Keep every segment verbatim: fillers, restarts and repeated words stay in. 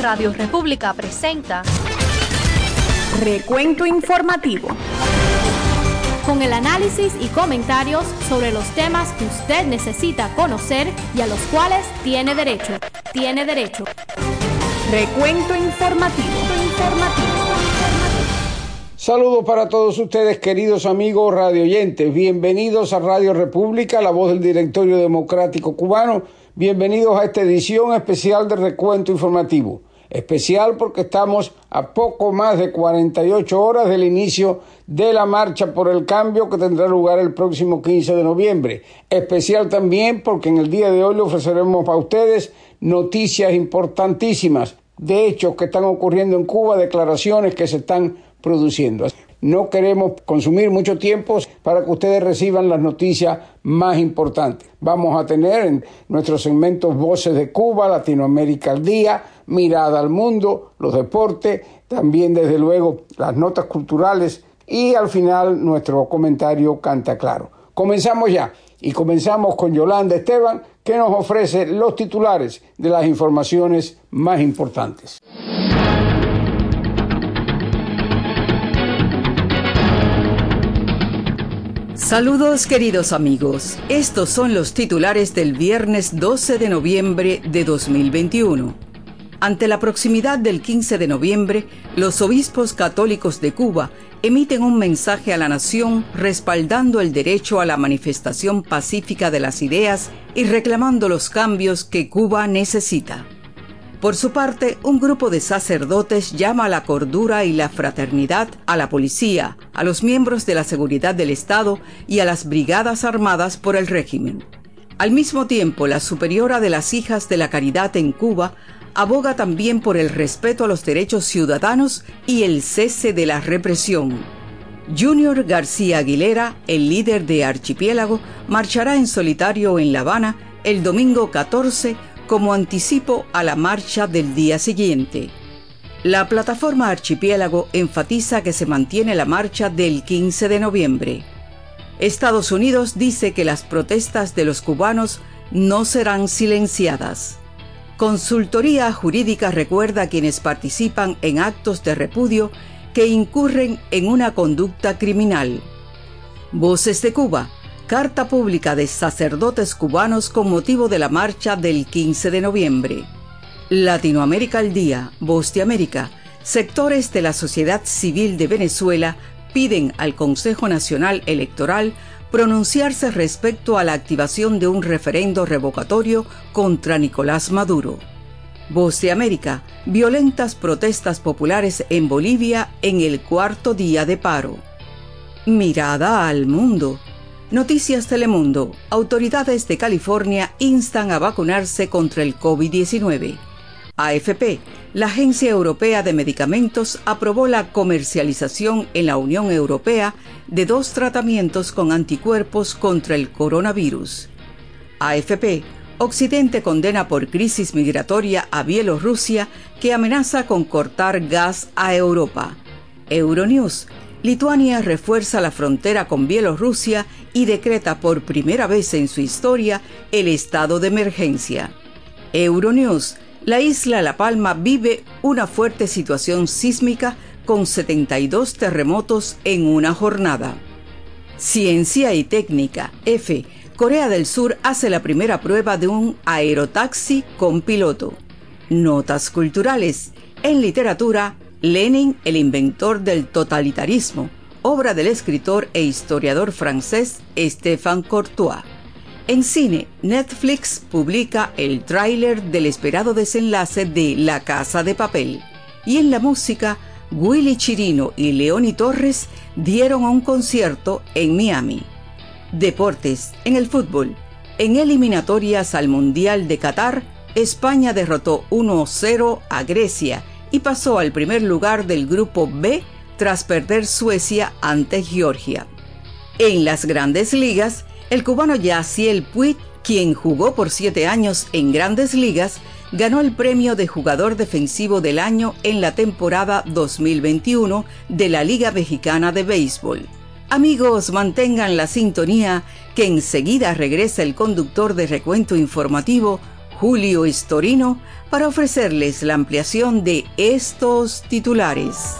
Radio República presenta Recuento Informativo, con el análisis y comentarios sobre los temas que usted necesita conocer y a los cuales tiene derecho. Tiene derecho. Recuento Informativo. Informativo. Saludos para todos ustedes, queridos amigos radioyentes. Bienvenidos a Radio República, la voz del Directorio Democrático Cubano. Bienvenidos a esta edición especial de Recuento Informativo. Especial porque estamos a poco más de cuarenta y ocho horas del inicio de la marcha por el cambio que tendrá lugar el próximo quince de noviembre. Especial también porque en el día de hoy le ofreceremos a ustedes noticias importantísimas de hechos que están ocurriendo en Cuba, declaraciones que se están produciendo. No queremos consumir mucho tiempo para que ustedes reciban las noticias más importantes. Vamos a tener en nuestros segmentos Voces de Cuba, Latinoamérica al Día, Mirada al Mundo, los deportes, también desde luego las notas culturales y al final nuestro comentario Canta Claro. Comenzamos ya y comenzamos con Yolanda Esteban, que nos ofrece los titulares de las informaciones más importantes. Saludos queridos amigos, estos son los titulares del viernes doce de noviembre de dos mil veintiuno. Ante la proximidad del quince de noviembre, los obispos católicos de Cuba emiten un mensaje a la nación respaldando el derecho a la manifestación pacífica de las ideas y reclamando los cambios que Cuba necesita. Por su parte, un grupo de sacerdotes llama a la cordura y la fraternidad a la policía, a los miembros de la seguridad del Estado y a las brigadas armadas por el régimen. Al mismo tiempo, la superiora de las Hijas de la Caridad en Cuba aboga también por el respeto a los derechos ciudadanos y el cese de la represión. Junior García Aguilera, el líder de Archipiélago, marchará en solitario en La Habana el domingo catorce como anticipo a la marcha del día siguiente. La plataforma Archipiélago enfatiza que se mantiene la marcha del quince de noviembre. Estados Unidos dice que las protestas de los cubanos no serán silenciadas. Consultoría Jurídica recuerda a quienes participan en actos de repudio que incurren en una conducta criminal. Voces de Cuba. Carta pública de sacerdotes cubanos con motivo de la marcha del quince de noviembre. Latinoamérica al Día, Voz de América. Sectores de la sociedad civil de Venezuela piden al Consejo Nacional Electoral pronunciarse respecto a la activación de un referendo revocatorio contra Nicolás Maduro. Voz de América. Violentas protestas populares en Bolivia en el cuarto día de paro. Mirada al mundo. Noticias Telemundo. Autoridades de California instan a vacunarse contra el COVID diecinueve. A F P. La Agencia Europea de Medicamentos aprobó la comercialización en la Unión Europea de dos tratamientos con anticuerpos contra el coronavirus. A F P. Occidente condena por crisis migratoria a Bielorrusia, que amenaza con cortar gas a Europa. Euronews. Lituania refuerza la frontera con Bielorrusia y decreta por primera vez en su historia el estado de emergencia. Euronews. La isla La Palma vive una fuerte situación sísmica con setenta y dos terremotos en una jornada. Ciencia y Técnica. F. Corea del Sur hace la primera prueba de un aerotaxi con piloto. Notas culturales. En literatura, Lenin, el inventor del totalitarismo, obra del escritor e historiador francés Stéphane Courtois. En cine, Netflix publica el tráiler del esperado desenlace de La Casa de Papel. Y en la música, Willy Chirino y Leoni Torres dieron un concierto en Miami. Deportes. En el fútbol, en eliminatorias al Mundial de Qatar, España derrotó uno a cero a Grecia y pasó al primer lugar del grupo B tras perder Suecia ante Georgia. En las grandes ligas, el cubano Yasiel Puig, quien jugó por siete años en grandes ligas, ganó el premio de jugador defensivo del año en la temporada dos mil veintiuno de la Liga Mexicana de Béisbol. Amigos, mantengan la sintonía, que enseguida regresa el conductor de Recuento Informativo, Julio Estorino para ofrecerles la ampliación de estos titulares.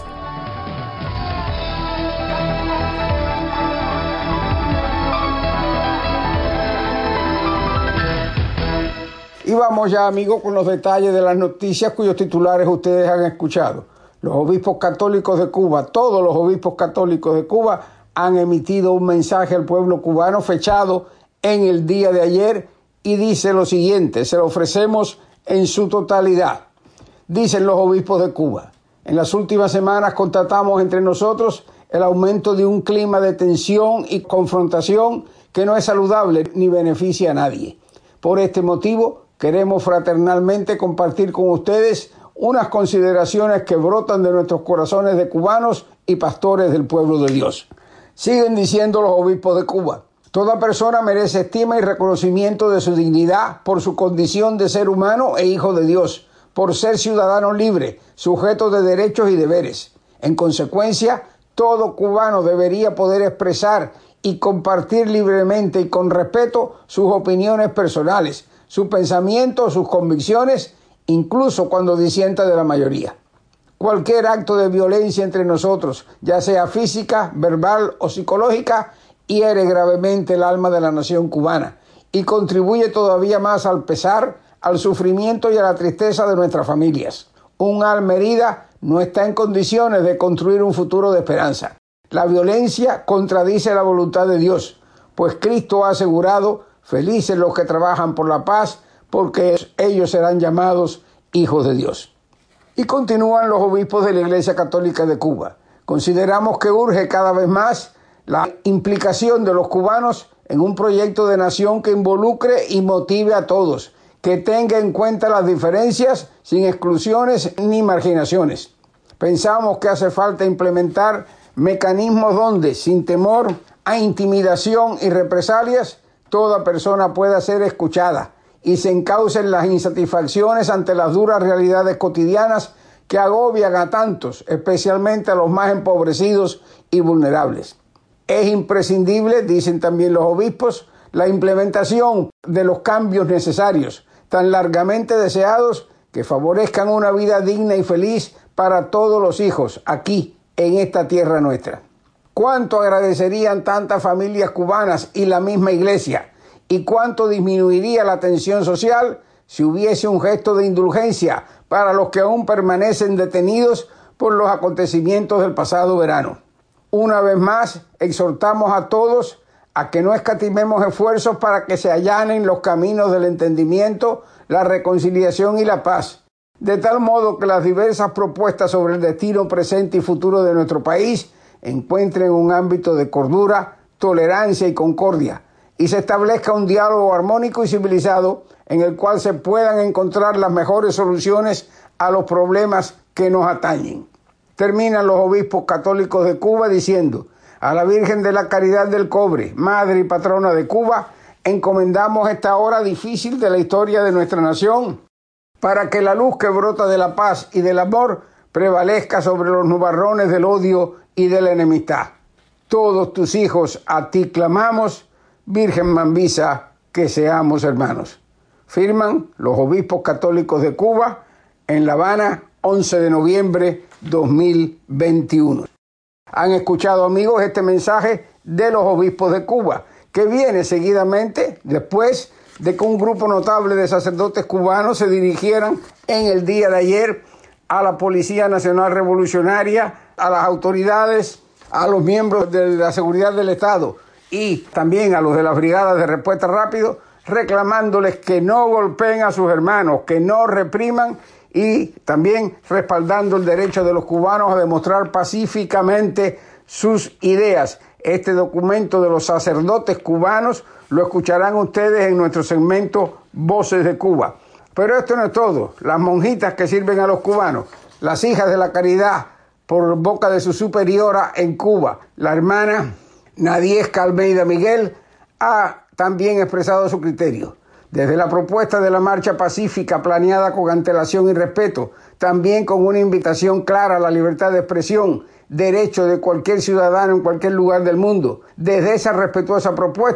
Y vamos ya, amigos, con los detalles de las noticias cuyos titulares ustedes han escuchado. Los obispos católicos de Cuba, todos los obispos católicos de Cuba, han emitido un mensaje al pueblo cubano fechado en el día de ayer y dice lo siguiente: se lo ofrecemos en su totalidad. Dicen los obispos de Cuba: en las últimas semanas constatamos entre nosotros el aumento de un clima de tensión y confrontación que no es saludable ni beneficia a nadie. Por este motivo, queremos fraternalmente compartir con ustedes unas consideraciones que brotan de nuestros corazones de cubanos y pastores del pueblo de Dios. Siguen diciendo los obispos de Cuba: toda persona merece estima y reconocimiento de su dignidad por su condición de ser humano e hijo de Dios, por ser ciudadano libre, sujeto de derechos y deberes. En consecuencia, todo cubano debería poder expresar y compartir libremente y con respeto sus opiniones personales, su pensamiento, sus convicciones, incluso cuando disienta de la mayoría. Cualquier acto de violencia entre nosotros, ya sea física, verbal o psicológica, hiere gravemente el alma de la nación cubana y contribuye todavía más al pesar, al sufrimiento y a la tristeza de nuestras familias. Un alma herida no está en condiciones de construir un futuro de esperanza. La violencia contradice la voluntad de Dios, pues Cristo ha asegurado: felices los que trabajan por la paz, porque ellos serán llamados hijos de Dios. Y continúan los obispos de la Iglesia Católica de Cuba: consideramos que urge cada vez más la implicación de los cubanos en un proyecto de nación que involucre y motive a todos, que tenga en cuenta las diferencias sin exclusiones ni marginaciones. Pensamos que hace falta implementar mecanismos donde, sin temor a intimidación y represalias, toda persona pueda ser escuchada y se encaucen las insatisfacciones ante las duras realidades cotidianas que agobian a tantos, especialmente a los más empobrecidos y vulnerables. Es imprescindible, dicen también los obispos, la implementación de los cambios necesarios, tan largamente deseados, que favorezcan una vida digna y feliz para todos los hijos aquí, en esta tierra nuestra. ¿Cuánto agradecerían tantas familias cubanas y la misma Iglesia? ¿Y cuánto disminuiría la tensión social si hubiese un gesto de indulgencia para los que aún permanecen detenidos por los acontecimientos del pasado verano? Una vez más, exhortamos a todos a que no escatimemos esfuerzos para que se allanen los caminos del entendimiento, la reconciliación y la paz, de tal modo que las diversas propuestas sobre el destino presente y futuro de nuestro país encuentren un ámbito de cordura, tolerancia y concordia, y se establezca un diálogo armónico y civilizado en el cual se puedan encontrar las mejores soluciones a los problemas que nos atañen. Terminan los obispos católicos de Cuba diciendo: a la Virgen de la Caridad del Cobre, Madre y Patrona de Cuba, encomendamos esta hora difícil de la historia de nuestra nación, para que la luz que brota de la paz y del amor prevalezca sobre los nubarrones del odio y de la enemistad. Todos tus hijos a ti clamamos, Virgen Mambisa, que seamos hermanos. Firman los obispos católicos de Cuba en La Habana, once de noviembre de dos mil veintiuno. Han escuchado, amigos, este mensaje de los obispos de Cuba, que viene seguidamente después de que un grupo notable de sacerdotes cubanos se dirigieran en el día de ayer a la Policía Nacional Revolucionaria, a las autoridades, a los miembros de la seguridad del Estado y también a los de las brigadas de respuesta rápido, reclamándoles que no golpeen a sus hermanos, que no repriman, y también respaldando el derecho de los cubanos a demostrar pacíficamente sus ideas. Este documento de los sacerdotes cubanos lo escucharán ustedes en nuestro segmento Voces de Cuba. Pero esto no es todo. Las monjitas que sirven a los cubanos, las hijas de la caridad, por boca de su superiora en Cuba, la hermana Nadiesca Almeida Miguel, ha también expresado su criterio. Desde la propuesta de la marcha pacífica planeada con antelación y respeto, también con una invitación clara a la libertad de expresión, derecho de cualquier ciudadano en cualquier lugar del mundo. Desde esa respetuosa propuesta,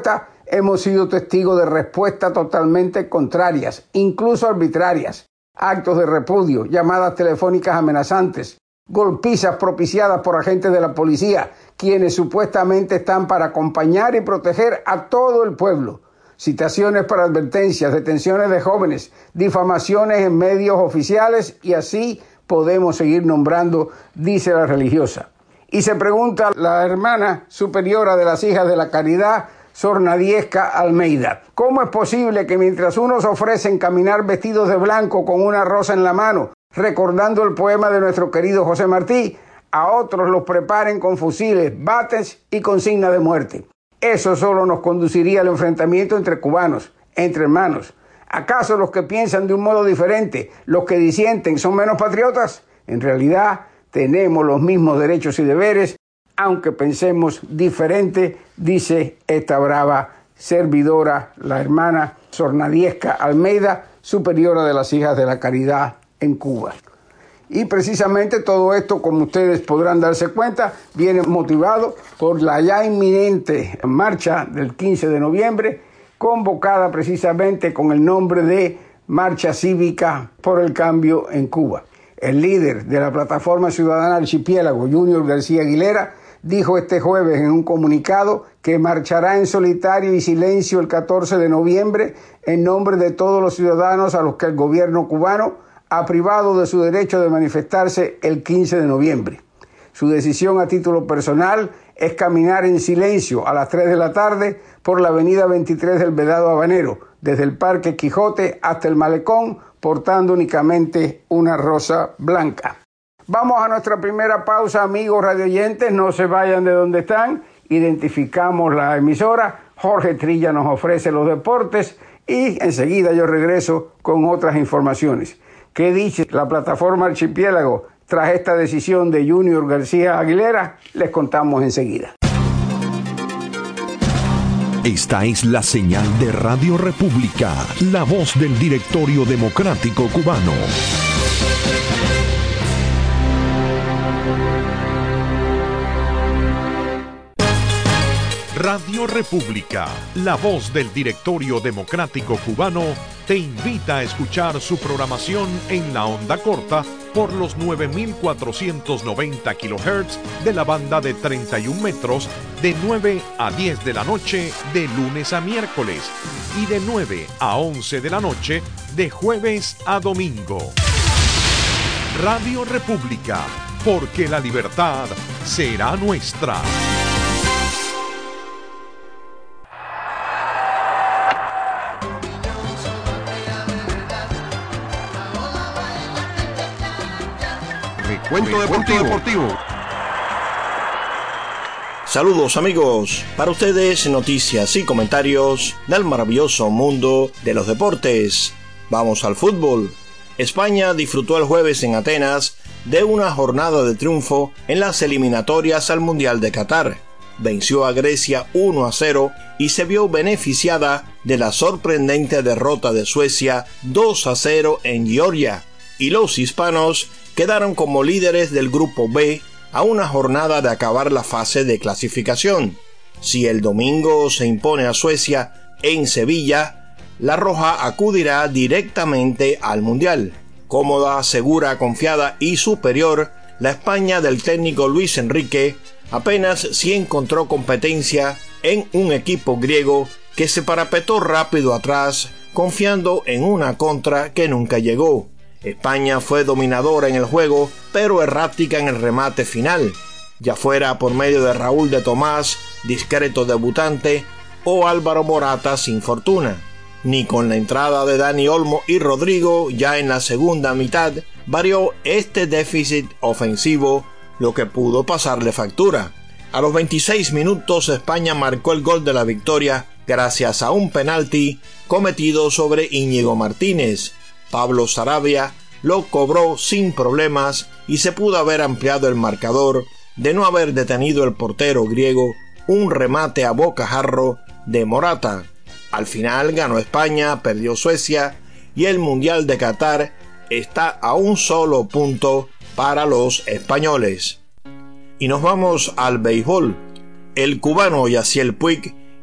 hemos sido testigos de respuestas totalmente contrarias, incluso arbitrarias, actos de repudio, llamadas telefónicas amenazantes, golpizas propiciadas por agentes de la policía, quienes supuestamente están para acompañar y proteger a todo el pueblo, citaciones para advertencias, detenciones de jóvenes, difamaciones en medios oficiales y así podemos seguir nombrando, dice la religiosa. Y se pregunta la hermana superiora de las Hijas de la Caridad, Sor Nadiesca Almeida, ¿cómo es posible que mientras unos ofrecen caminar vestidos de blanco con una rosa en la mano, recordando el poema de nuestro querido José Martí, a otros los preparen con fusiles, bates y consigna de muerte? Eso solo nos conduciría al enfrentamiento entre cubanos, entre hermanos. ¿Acaso los que piensan de un modo diferente, los que disienten, son menos patriotas? En realidad, tenemos los mismos derechos y deberes, aunque pensemos diferente, dice esta brava servidora, la hermana Sor Nadiesca Almeida, superiora de las Hijas de la Caridad en Cuba. Y precisamente todo esto, como ustedes podrán darse cuenta, viene motivado por la ya inminente marcha del quince de noviembre, convocada precisamente con el nombre de Marcha Cívica por el Cambio en Cuba. El líder de la Plataforma Ciudadana Archipiélago, Junior García Aguilera, dijo este jueves en un comunicado que marchará en solitario y silencio el catorce de noviembre en nombre de todos los ciudadanos a los que el gobierno cubano ha privado de su derecho de manifestarse el quince de noviembre. Su decisión a título personal es caminar en silencio a las tres de la tarde por la avenida veintitrés del Vedado Habanero, desde el Parque Quijote hasta el Malecón, portando únicamente una rosa blanca. Vamos a nuestra primera pausa, amigos radioyentes, no se vayan de donde están, identificamos la emisora, Jorge Trilla nos ofrece los deportes y enseguida yo regreso con otras informaciones. ¿Qué dice la Plataforma Archipiélago tras esta decisión de Junior García Aguilera? Les contamos enseguida. Esta es la señal de Radio República, la voz del Directorio Democrático Cubano. Radio República, la voz del Directorio Democrático Cubano, te invita a escuchar su programación en la onda corta por los nueve mil cuatrocientos noventa kilohertz de la banda de treinta y un metros de nueve a diez de la noche de lunes a miércoles y de nueve a once de la noche de jueves a domingo. Radio República, porque la libertad será nuestra. Cuento deportivo. deportivo. Saludos amigos, para ustedes noticias y comentarios del maravilloso mundo de los deportes. Vamos al fútbol. España disfrutó el jueves en Atenas de una jornada de triunfo en las eliminatorias al Mundial de Qatar. Venció a Grecia uno a cero y se vio beneficiada de la sorprendente derrota de Suecia dos a cero en Georgia. Y los hispanos quedaron como líderes del Grupo B a una jornada de acabar la fase de clasificación. Si el domingo se impone a Suecia en Sevilla, la Roja acudirá directamente al Mundial. Cómoda, segura, confiada y superior, la España del técnico Luis Enrique apenas sí encontró competencia en un equipo griego que se parapetó rápido atrás, confiando en una contra que nunca llegó. España fue dominadora en el juego, pero errática en el remate final, ya fuera por medio de Raúl de Tomás, discreto debutante, o Álvaro Morata sin fortuna. Ni con la entrada de Dani Olmo y Rodrigo ya en la segunda mitad varió este déficit ofensivo, lo que pudo pasarle factura. A los veintiséis minutos España marcó el gol de la victoria gracias a un penalti cometido sobre Íñigo Martínez. Pablo Sarabia lo cobró sin problemas y se pudo haber ampliado el marcador de no haber detenido el portero griego un remate a bocajarro de Morata. Al final ganó España, perdió Suecia y el Mundial de Qatar está a un solo punto para los españoles. Y nos vamos al béisbol. El cubano Yasiel Puig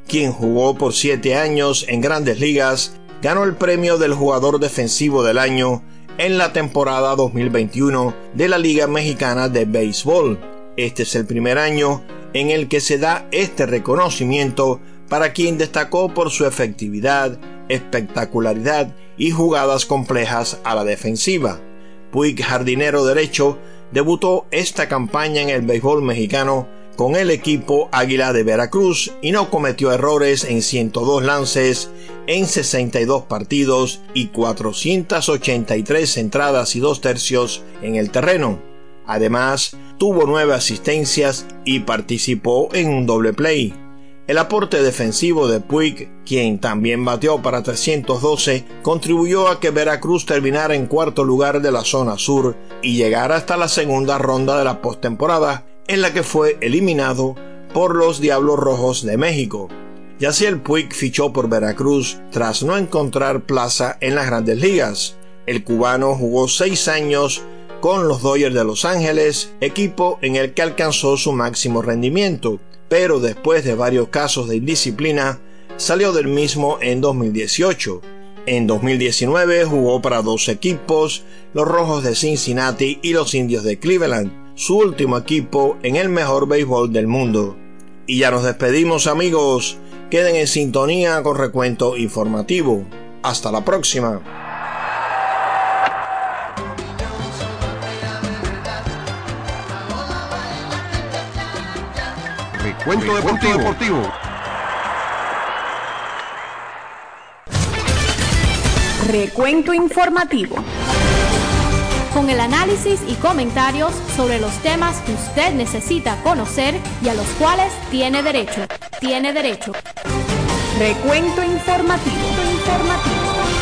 quien jugó por siete años en Grandes Ligas, ganó el premio del jugador defensivo del año en la temporada dos mil veintiuno de la Liga Mexicana de Béisbol. Este es el primer año en el que se da este reconocimiento para quien destacó por su efectividad, espectacularidad y jugadas complejas a la defensiva. Puig, jardinero derecho, debutó esta campaña en el béisbol mexicano con el equipo Águila de Veracruz y no cometió errores en ciento dos lances en sesenta y dos partidos y cuatrocientas ochenta y tres entradas y dos tercios en el terreno. Además, tuvo nueve asistencias y participó en un doble play. El aporte defensivo de Puig, quien también bateó para trescientos doce, contribuyó a que Veracruz terminara en cuarto lugar de la zona sur y llegara hasta la segunda ronda de la postemporada, en la que fue eliminado por los Diablos Rojos de México. Yaciel Puig fichó por Veracruz tras no encontrar plaza en las Grandes Ligas. El cubano jugó seis años con los Dodgers de Los Ángeles, equipo en el que alcanzó su máximo rendimiento, pero después de varios casos de indisciplina, salió del mismo en dos mil dieciocho. En dos mil diecinueve jugó para dos equipos, los Rojos de Cincinnati y los Indios de Cleveland, su último equipo en el mejor béisbol del mundo. Y ya nos despedimos, amigos. Queden en sintonía con Recuento Informativo. Hasta la próxima. Recuento Deportivo. Deportivo. Recuento informativo. Con el análisis y comentarios sobre los temas que usted necesita conocer y a los cuales tiene derecho. Tiene derecho. Recuento informativo. informativo.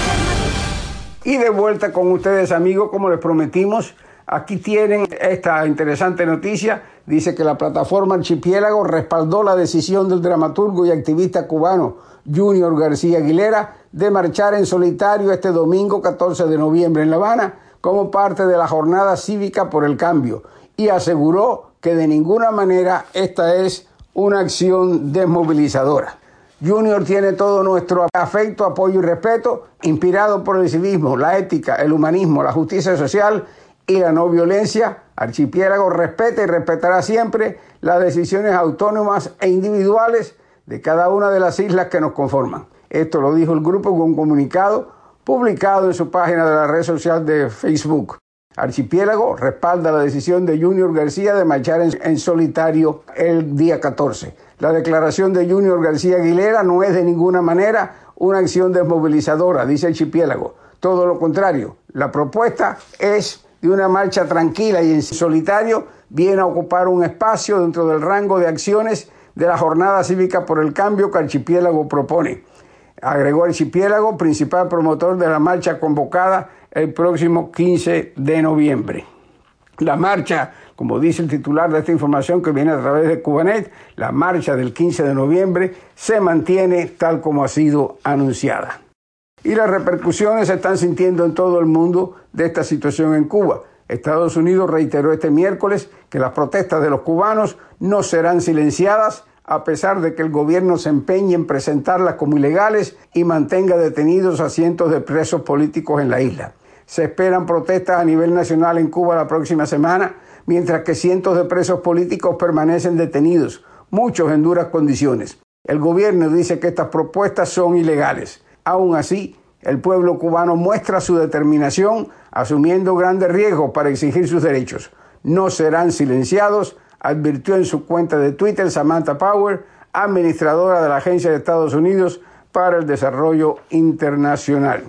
Y de vuelta con ustedes, amigos, como les prometimos, aquí tienen esta interesante noticia. Dice que la plataforma Archipiélago respaldó la decisión del dramaturgo y activista cubano Junior García Aguilera de marchar en solitario este domingo catorce de noviembre en La Habana como parte de la Jornada Cívica por el Cambio, y aseguró que de ninguna manera esta es una acción desmovilizadora. Junior tiene todo nuestro afecto, apoyo y respeto, inspirado por el civismo, la ética, el humanismo, la justicia social y la no violencia. Archipiélago respeta y respetará siempre las decisiones autónomas e individuales de cada una de las islas que nos conforman. Esto lo dijo el grupo con un comunicado publicado en su página de la red social de Facebook. Archipiélago respalda la decisión de Junior García de marchar en, en solitario el día catorce. La declaración de Junior García Aguilera no es de ninguna manera una acción desmovilizadora, dice Archipiélago. Todo lo contrario, la propuesta es de una marcha tranquila y en solitario viene a ocupar un espacio dentro del rango de acciones de la Jornada Cívica por el Cambio que Archipiélago propone. Agregó Archipiélago, principal promotor de la marcha convocada el próximo quince de noviembre. La marcha, como dice el titular de esta información que viene a través de Cubanet, la marcha del quince de noviembre se mantiene tal como ha sido anunciada. Y las repercusiones se están sintiendo en todo el mundo de esta situación en Cuba. Estados Unidos reiteró este miércoles que las protestas de los cubanos no serán silenciadas, a pesar de que el gobierno se empeñe en presentarlas como ilegales y mantenga detenidos a cientos de presos políticos en la isla. Se esperan protestas a nivel nacional en Cuba la próxima semana, mientras que cientos de presos políticos permanecen detenidos, muchos en duras condiciones. El gobierno dice que estas propuestas son ilegales. Aún así, el pueblo cubano muestra su determinación, asumiendo grandes riesgos para exigir sus derechos. No serán silenciados, advirtió en su cuenta de Twitter Samantha Power, administradora de la Agencia de Estados Unidos para el Desarrollo Internacional.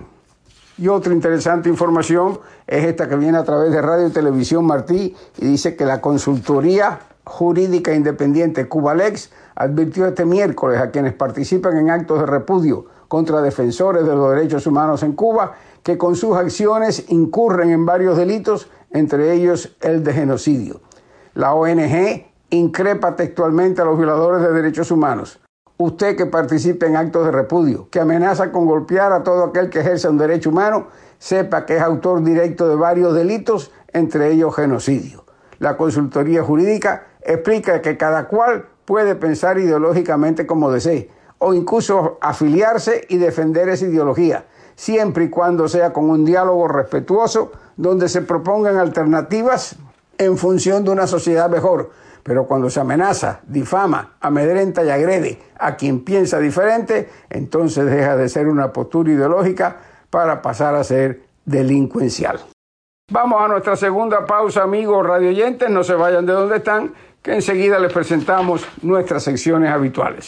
Y otra interesante información es esta que viene a través de Radio y Televisión Martí y dice que la consultoría jurídica independiente Cubalex advirtió este miércoles a quienes participan en actos de repudio contra defensores de los derechos humanos en Cuba que con sus acciones incurren en varios delitos, entre ellos el de genocidio. La O N G increpa textualmente a los violadores de derechos humanos. Usted que participe en actos de repudio, que amenaza con golpear a todo aquel que ejerza un derecho humano, sepa que es autor directo de varios delitos, entre ellos genocidio. La consultoría jurídica explica que cada cual puede pensar ideológicamente como desee. o incluso afiliarse y defender esa ideología, siempre y cuando sea con un diálogo respetuoso donde se propongan alternativas en función de una sociedad mejor. Pero cuando se amenaza, difama, amedrenta y agrede a quien piensa diferente, entonces deja de ser una postura ideológica para pasar a ser delincuencial. Vamos a nuestra segunda pausa, amigos radioyentes, no se vayan de donde están, que enseguida les presentamos nuestras secciones habituales.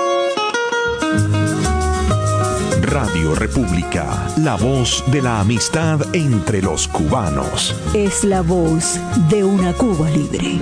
Radio República, la voz de la amistad entre los cubanos. Es la voz de una Cuba libre.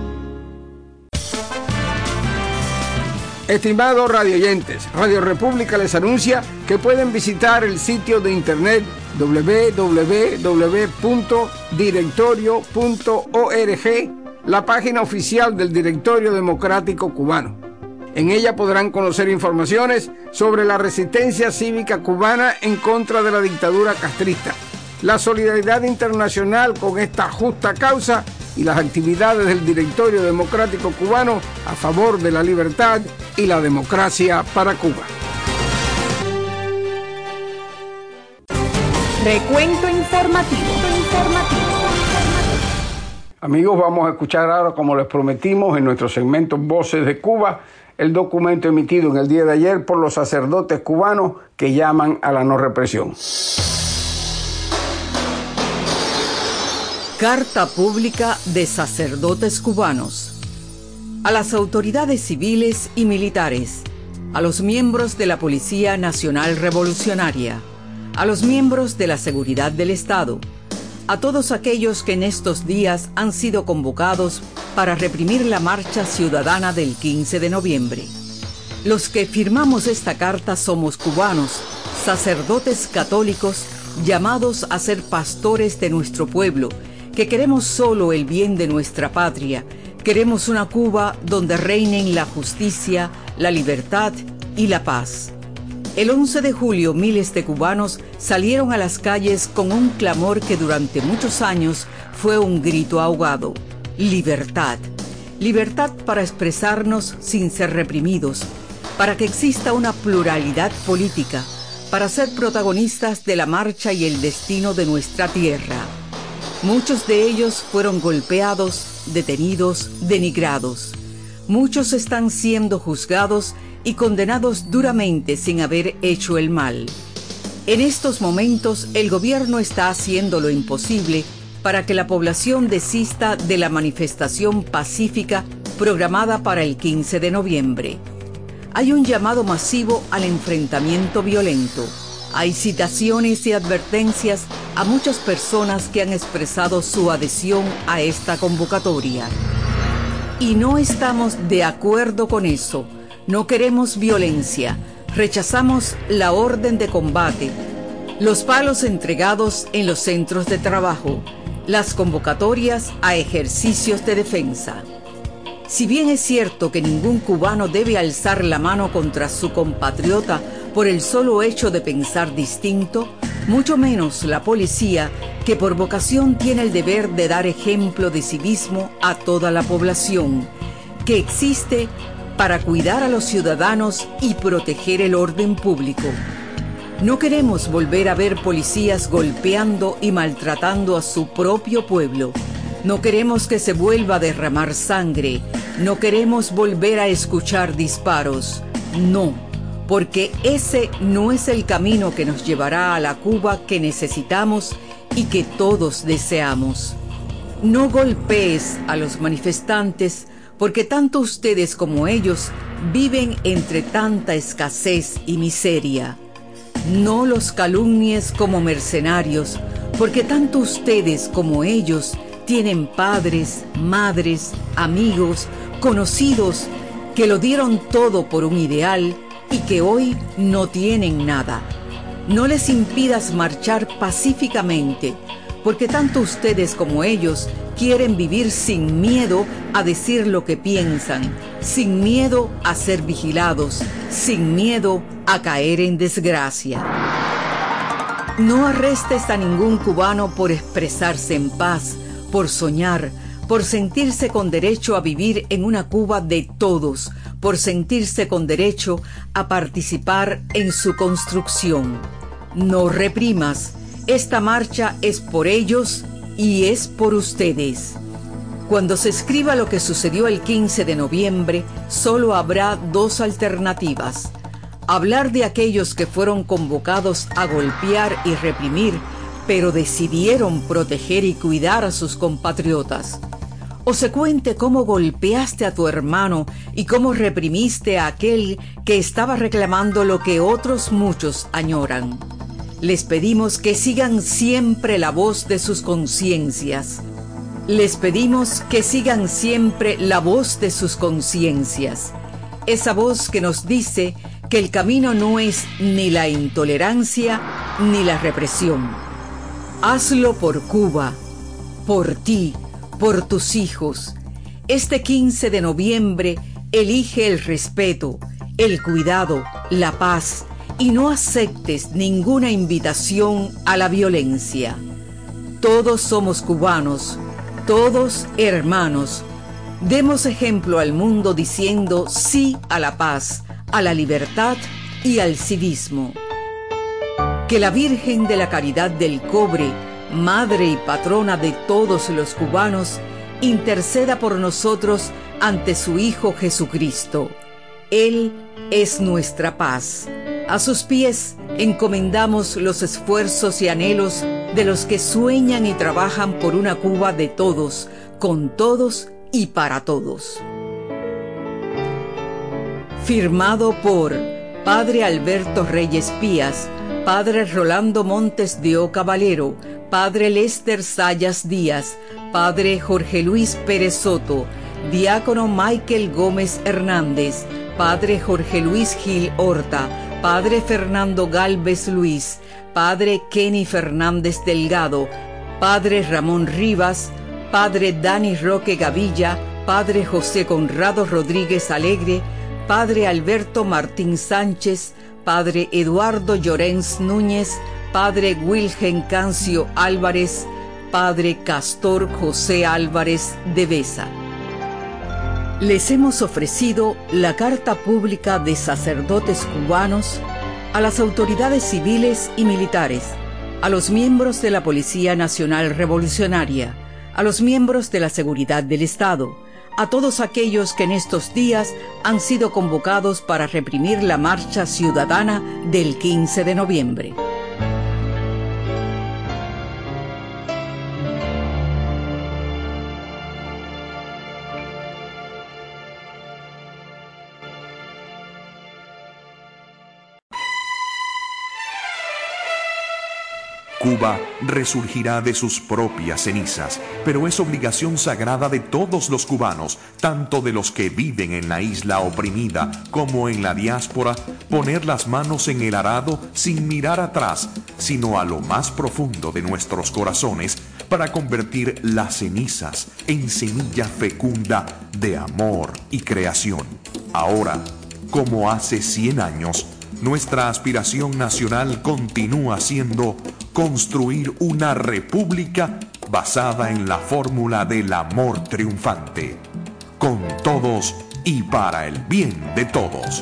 Estimados radioyentes, Radio República les anuncia que pueden visitar el sitio de internet doble u doble u doble u punto directorio punto org, la página oficial del Directorio Democrático Cubano. En ella podrán conocer informaciones sobre la resistencia cívica cubana en contra de la dictadura castrista, la solidaridad internacional con esta justa causa y las actividades del Directorio Democrático Cubano a favor de la libertad y la democracia para Cuba. Recuento informativo. informativo. Amigos, vamos a escuchar ahora, como les prometimos en nuestro segmento Voces de Cuba, el documento emitido en el día de ayer por los sacerdotes cubanos que llaman a la no represión. Carta pública de sacerdotes cubanos. A las autoridades civiles y militares, a los miembros de la Policía Nacional Revolucionaria, a los miembros de la Seguridad del Estado, a todos aquellos que en estos días han sido convocados para reprimir la marcha ciudadana del quince de noviembre. Los que firmamos esta carta somos cubanos, sacerdotes católicos llamados a ser pastores de nuestro pueblo, que queremos solo el bien de nuestra patria. Queremos una Cuba donde reinen la justicia, la libertad y la paz. El once de julio, miles de cubanos salieron a las calles con un clamor que durante muchos años fue un grito ahogado. Libertad. Libertad para expresarnos sin ser reprimidos, para que exista una pluralidad política, para ser protagonistas de la marcha y el destino de nuestra tierra. Muchos de ellos fueron golpeados, detenidos, denigrados. Muchos están siendo juzgados y condenados duramente sin haber hecho el mal. En estos momentos, el gobierno está haciendo lo imposible para que la población desista de la manifestación pacífica programada para el quince de noviembre. Hay un llamado masivo al enfrentamiento violento. Hay citaciones y advertencias a muchas personas que han expresado su adhesión a esta convocatoria. Y no estamos de acuerdo con eso. No queremos violencia. Rechazamos la orden de combate, los palos entregados en los centros de trabajo, las convocatorias a ejercicios de defensa. Si bien es cierto que ningún cubano debe alzar la mano contra su compatriota por el solo hecho de pensar distinto, mucho menos la policía, que por vocación tiene el deber de dar ejemplo de civismo a toda la población, que existe para cuidar a los ciudadanos y proteger el orden público. No queremos volver a ver policías golpeando y maltratando a su propio pueblo. No queremos que se vuelva a derramar sangre. No queremos volver a escuchar disparos. No, porque ese no es el camino que nos llevará a la Cuba que necesitamos y que todos deseamos. No golpees a los manifestantes, porque tanto ustedes como ellos viven entre tanta escasez y miseria. No los calumnies como mercenarios, porque tanto ustedes como ellos tienen padres, madres, amigos, conocidos que lo dieron todo por un ideal y que hoy no tienen nada. No les impidas marchar pacíficamente, porque tanto ustedes como ellos quieren vivir sin miedo a decir lo que piensan, sin miedo a ser vigilados, sin miedo a caer en desgracia. No arrestes a ningún cubano por expresarse en paz, por soñar, por sentirse con derecho a vivir en una Cuba de todos, por sentirse con derecho a participar en su construcción. No reprimas, esta marcha es por ellos y es por ustedes. Cuando se escriba lo que sucedió el quince de noviembre, solo habrá dos alternativas: hablar de aquellos que fueron convocados a golpear y reprimir, pero decidieron proteger y cuidar a sus compatriotas. O se cuente cómo golpeaste a tu hermano y cómo reprimiste a aquel que estaba reclamando lo que otros muchos añoran. Les pedimos que sigan siempre la voz de sus conciencias. Les pedimos que sigan siempre la voz de sus conciencias. Esa voz que nos dice que el camino no es ni la intolerancia ni la represión. Hazlo por Cuba, por ti, por tus hijos. Este quince de noviembre elige el respeto, el cuidado, la paz y no aceptes ninguna invitación a la violencia. Todos somos cubanos, todos hermanos. Demos ejemplo al mundo diciendo sí a la paz, a la libertad y al civismo. Que la Virgen de la Caridad del Cobre, Madre y Patrona de todos los cubanos, interceda por nosotros ante su Hijo Jesucristo. Él es nuestra paz. A sus pies encomendamos los esfuerzos y anhelos de los que sueñan y trabajan por una Cuba de todos, con todos y para todos. Firmado por Padre Alberto Reyes Pías, Padre Rolando Montes de Oca Valero, Padre Lester Sayas Díaz, Padre Jorge Luis Pérez Soto, Diácono Michael Gómez Hernández, Padre Jorge Luis Gil Horta, Padre Fernando Gálvez Luis, Padre Kenny Fernández Delgado, Padre Ramón Rivas, Padre Dani Roque Gavilla, Padre José Conrado Rodríguez Alegre, Padre Alberto Martín Sánchez, Padre Eduardo Llorens Núñez, Padre Wilgen Cancio Álvarez, Padre Castor José Álvarez de Besa. Les hemos ofrecido la Carta Pública de Sacerdotes Cubanos a las autoridades civiles y militares, a los miembros de la Policía Nacional Revolucionaria, a los miembros de la Seguridad del Estado, a todos aquellos que en estos días han sido convocados para reprimir la marcha ciudadana del quince de noviembre. Cuba resurgirá de sus propias cenizas, pero es obligación sagrada de todos los cubanos, tanto de los que viven en la isla oprimida como en la diáspora, poner las manos en el arado sin mirar atrás, sino a lo más profundo de nuestros corazones, para convertir las cenizas en semilla fecunda de amor y creación. Ahora, como hace cien años, nuestra aspiración nacional continúa siendo construir una república basada en la fórmula del amor triunfante, con todos y para el bien de todos.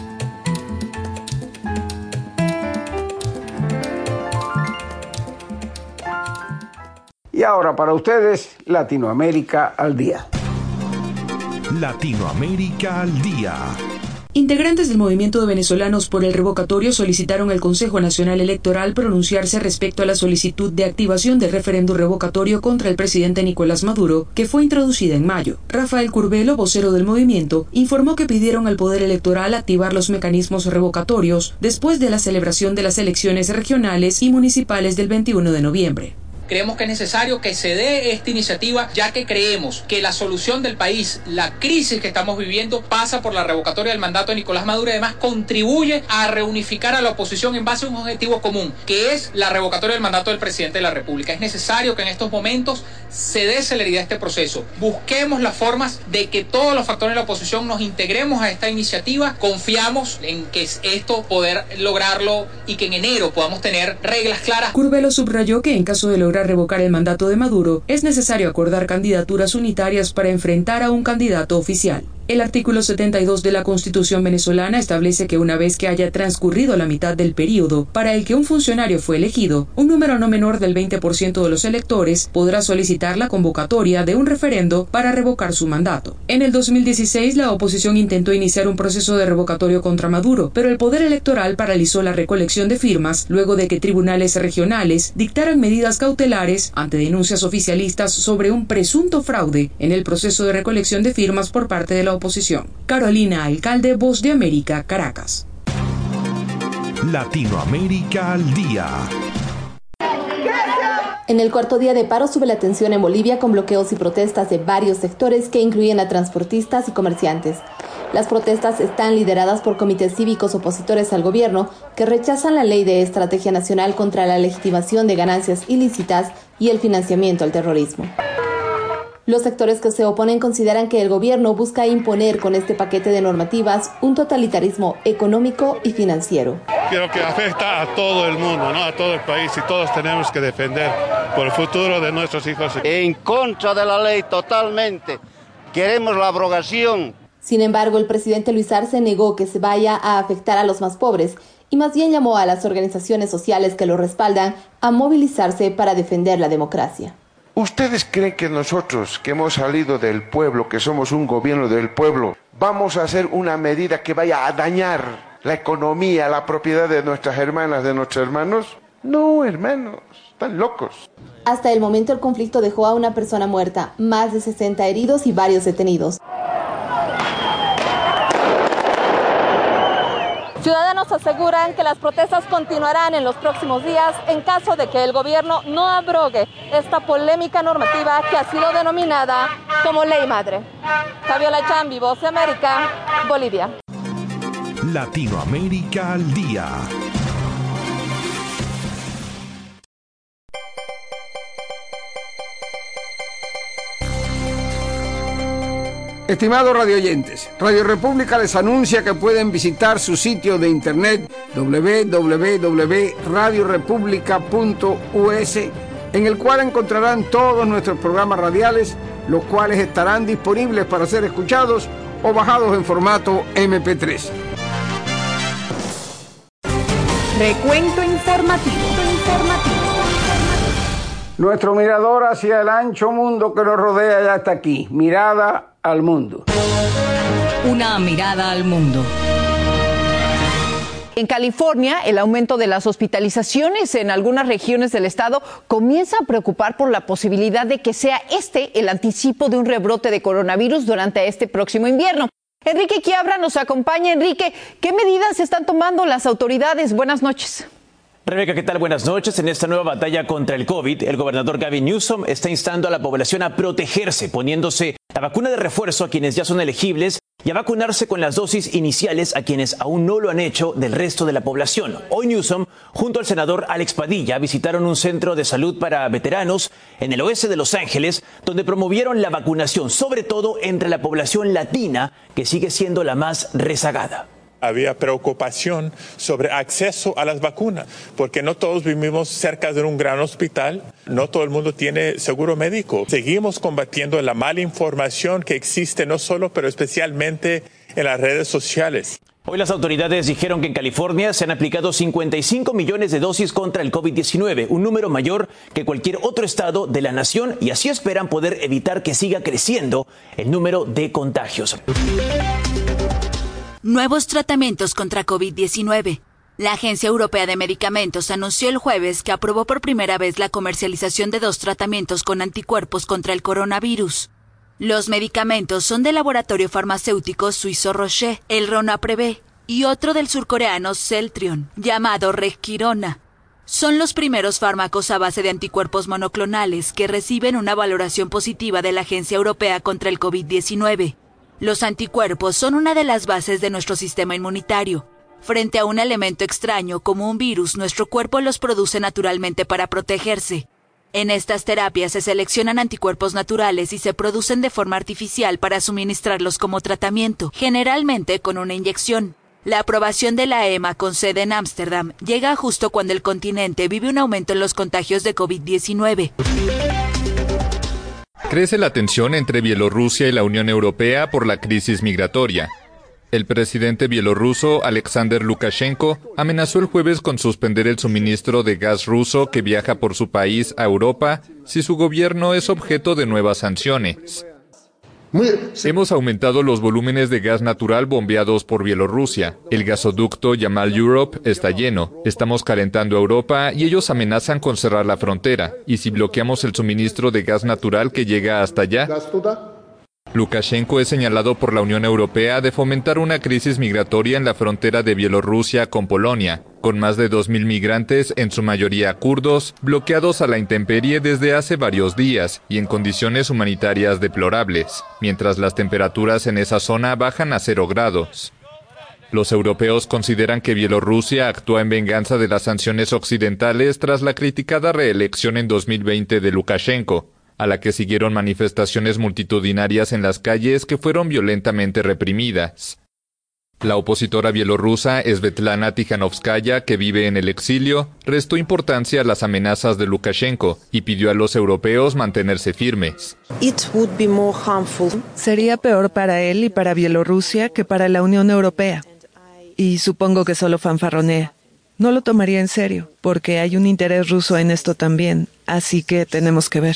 Y ahora para ustedes, Latinoamérica al día. Latinoamérica al día. Integrantes del Movimiento de Venezolanos por el Revocatorio solicitaron al Consejo Nacional Electoral pronunciarse respecto a la solicitud de activación del referéndum revocatorio contra el presidente Nicolás Maduro, que fue introducida en mayo. Rafael Curbelo, vocero del movimiento, informó que pidieron al Poder Electoral activar los mecanismos revocatorios después de la celebración de las elecciones regionales y municipales del veintiuno de noviembre. Creemos que es necesario que se dé esta iniciativa, ya que creemos que la solución del país, la crisis que estamos viviendo, pasa por la revocatoria del mandato de Nicolás Maduro y además contribuye a reunificar a la oposición en base a un objetivo común, que es la revocatoria del mandato del presidente de la República. Es necesario que en estos momentos se dé celeridad a este proceso. Busquemos las formas de que todos los factores de la oposición nos integremos a esta iniciativa. Confiamos en que esto poder lograrlo y que en enero podamos tener reglas claras. Curbelo subrayó que en caso de lograr revocar el mandato de Maduro, es necesario acordar candidaturas unitarias para enfrentar a un candidato oficial. El artículo setenta y dos de la Constitución venezolana establece que una vez que haya transcurrido la mitad del período para el que un funcionario fue elegido, un número no menor del veinte por ciento de los electores podrá solicitar la convocatoria de un referendo para revocar su mandato. En el dos mil dieciséis, la oposición intentó iniciar un proceso de revocatorio contra Maduro, pero el Poder Electoral paralizó la recolección de firmas luego de que tribunales regionales dictaran medidas cautelares ante denuncias oficialistas sobre un presunto fraude en el proceso de recolección de firmas por parte de la oposición. Carolina Alcalde, Voz de América, Caracas. Latinoamérica al día. En el cuarto día de paro sube la tensión en Bolivia con bloqueos y protestas de varios sectores que incluyen a transportistas y comerciantes. Las protestas están lideradas por comités cívicos opositores al gobierno que rechazan la ley de estrategia nacional contra la legitimación de ganancias ilícitas y el financiamiento al terrorismo. Los sectores que se oponen consideran que el gobierno busca imponer con este paquete de normativas un totalitarismo económico y financiero. Creo que afecta a todo el mundo, ¿no? A todo el país, y todos tenemos que defender por el futuro de nuestros hijos. En contra de la ley totalmente. Queremos la abrogación. Sin embargo, el presidente Luis Arce negó que se vaya a afectar a los más pobres y más bien llamó a las organizaciones sociales que lo respaldan a movilizarse para defender la democracia. ¿Ustedes creen que nosotros, que hemos salido del pueblo, que somos un gobierno del pueblo, vamos a hacer una medida que vaya a dañar la economía, la propiedad de nuestras hermanas, de nuestros hermanos? No, hermanos, están locos. Hasta el momento el conflicto dejó a una persona muerta, más de sesenta heridos y varios detenidos. Ciudadanos aseguran que las protestas continuarán en los próximos días en caso de que el gobierno no abrogue esta polémica normativa que ha sido denominada como Ley Madre. Fabiola Chambi, Voz de América, Bolivia. Latinoamérica al día. Estimados radioyentes, Radio República les anuncia que pueden visitar su sitio de internet doble u doble u doble u punto radio república punto u s, en el cual encontrarán todos nuestros programas radiales, los cuales estarán disponibles para ser escuchados o bajados en formato eme pe tres. Recuento informativo. informativo. Nuestro mirador hacia el ancho mundo que nos rodea ya está aquí. Mirada al mundo. Una mirada al mundo. En California, el aumento de las hospitalizaciones en algunas regiones del estado comienza a preocupar por la posibilidad de que sea este el anticipo de un rebrote de coronavirus durante este próximo invierno. Enrique Quiabra nos acompaña. Enrique, ¿qué medidas están tomando las autoridades? Buenas noches. Rebeca, ¿qué tal? Buenas noches. En esta nueva batalla contra el COVID, el gobernador Gavin Newsom está instando a la población a protegerse, poniéndose la vacuna de refuerzo a quienes ya son elegibles y a vacunarse con las dosis iniciales a quienes aún no lo han hecho del resto de la población. Hoy Newsom, junto al senador Alex Padilla, visitaron un centro de salud para veteranos en el oeste de Los Ángeles, donde promovieron la vacunación, sobre todo entre la población latina, que sigue siendo la más rezagada. Había preocupación sobre acceso a las vacunas, porque no todos vivimos cerca de un gran hospital, no todo el mundo tiene seguro médico. Seguimos combatiendo la mala información que existe no solo, pero especialmente en las redes sociales. Hoy las autoridades dijeron que en California se han aplicado cincuenta y cinco millones de dosis contra el COVID diecinueve, un número mayor que cualquier otro estado de la nación, y así esperan poder evitar que siga creciendo el número de contagios. Nuevos tratamientos contra COVID diecinueve. La Agencia Europea de Medicamentos anunció el jueves que aprobó por primera vez la comercialización de dos tratamientos con anticuerpos contra el coronavirus. Los medicamentos son del laboratorio farmacéutico suizo Roche, el Ronapreve, y otro del surcoreano Celltrion, llamado Resquirona. Son los primeros fármacos a base de anticuerpos monoclonales que reciben una valoración positiva de la Agencia Europea contra el COVID diecinueve. Los anticuerpos son una de las bases de nuestro sistema inmunitario. Frente a un elemento extraño como un virus, nuestro cuerpo los produce naturalmente para protegerse. En estas terapias se seleccionan anticuerpos naturales y se producen de forma artificial para suministrarlos como tratamiento, generalmente con una inyección. La aprobación de la E M A con sede en Ámsterdam llega justo cuando el continente vive un aumento en los contagios de COVID diecinueve. Crece la tensión entre Bielorrusia y la Unión Europea por la crisis migratoria. El presidente bielorruso Alexander Lukashenko amenazó el jueves con suspender el suministro de gas ruso que viaja por su país a Europa si su gobierno es objeto de nuevas sanciones. Hemos aumentado los volúmenes de gas natural bombeados por Bielorrusia. El gasoducto Yamal Europe está lleno. Estamos calentando a Europa y ellos amenazan con cerrar la frontera. ¿Y si bloqueamos el suministro de gas natural que llega hasta allá? Lukashenko es señalado por la Unión Europea de fomentar una crisis migratoria en la frontera de Bielorrusia con Polonia, con más de dos mil migrantes, en su mayoría kurdos, bloqueados a la intemperie desde hace varios días y en condiciones humanitarias deplorables, mientras las temperaturas en esa zona bajan a cero grados. Los europeos consideran que Bielorrusia actúa en venganza de las sanciones occidentales tras la criticada reelección en dos mil veinte de Lukashenko, a la que siguieron manifestaciones multitudinarias en las calles que fueron violentamente reprimidas. La opositora bielorrusa Svetlana Tikhanovskaya, que vive en el exilio, restó importancia a las amenazas de Lukashenko y pidió a los europeos mantenerse firmes. Sería peor para él y para Bielorrusia que para la Unión Europea. Y supongo que solo fanfarronea. No lo tomaría en serio, porque hay un interés ruso en esto también, así que tenemos que ver.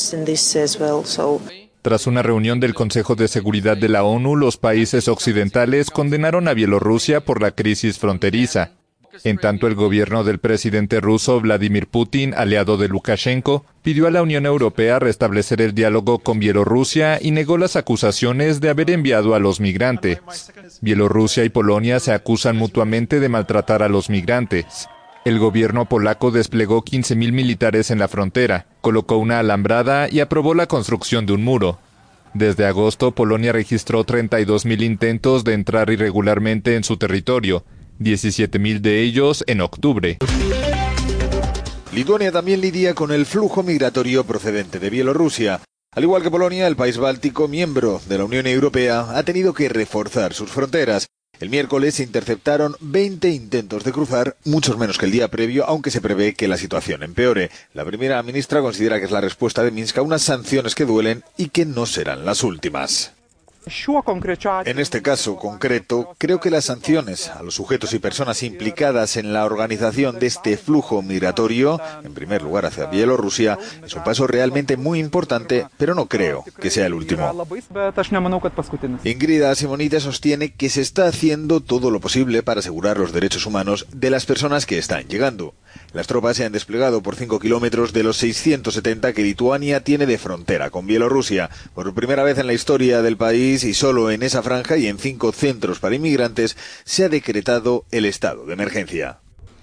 Tras una reunión del Consejo de Seguridad de la ONU, los países occidentales condenaron a Bielorrusia por la crisis fronteriza. En tanto, el gobierno del presidente ruso Vladimir Putin, aliado de Lukashenko, pidió a la Unión Europea restablecer el diálogo con Bielorrusia y negó las acusaciones de haber enviado a los migrantes. Bielorrusia y Polonia se acusan mutuamente de maltratar a los migrantes. El gobierno polaco desplegó quince mil militares en la frontera, colocó una alambrada y aprobó la construcción de un muro. Desde agosto, Polonia registró treinta y dos mil intentos de entrar irregularmente en su territorio, diecisiete mil de ellos en octubre. Lituania también lidia con el flujo migratorio procedente de Bielorrusia. Al igual que Polonia, el país báltico, miembro de la Unión Europea, ha tenido que reforzar sus fronteras. El miércoles se interceptaron veinte intentos de cruzar, muchos menos que el día previo, aunque se prevé que la situación empeore. La primera ministra considera que es la respuesta de Minsk a unas sanciones que duelen y que no serán las últimas. En este caso concreto, creo que las sanciones a los sujetos y personas implicadas en la organización de este flujo migratorio, en primer lugar hacia Bielorrusia, es un paso realmente muy importante, pero no creo que sea el último. Ingrida Simonite sostiene que se está haciendo todo lo posible para asegurar los derechos humanos de las personas que están llegando. Las tropas se han desplegado por cinco kilómetros de los seiscientos setenta que Lituania tiene de frontera con Bielorrusia. Por primera vez en la historia del país y solo en esa franja y en cinco centros para inmigrantes se ha decretado el estado de emergencia.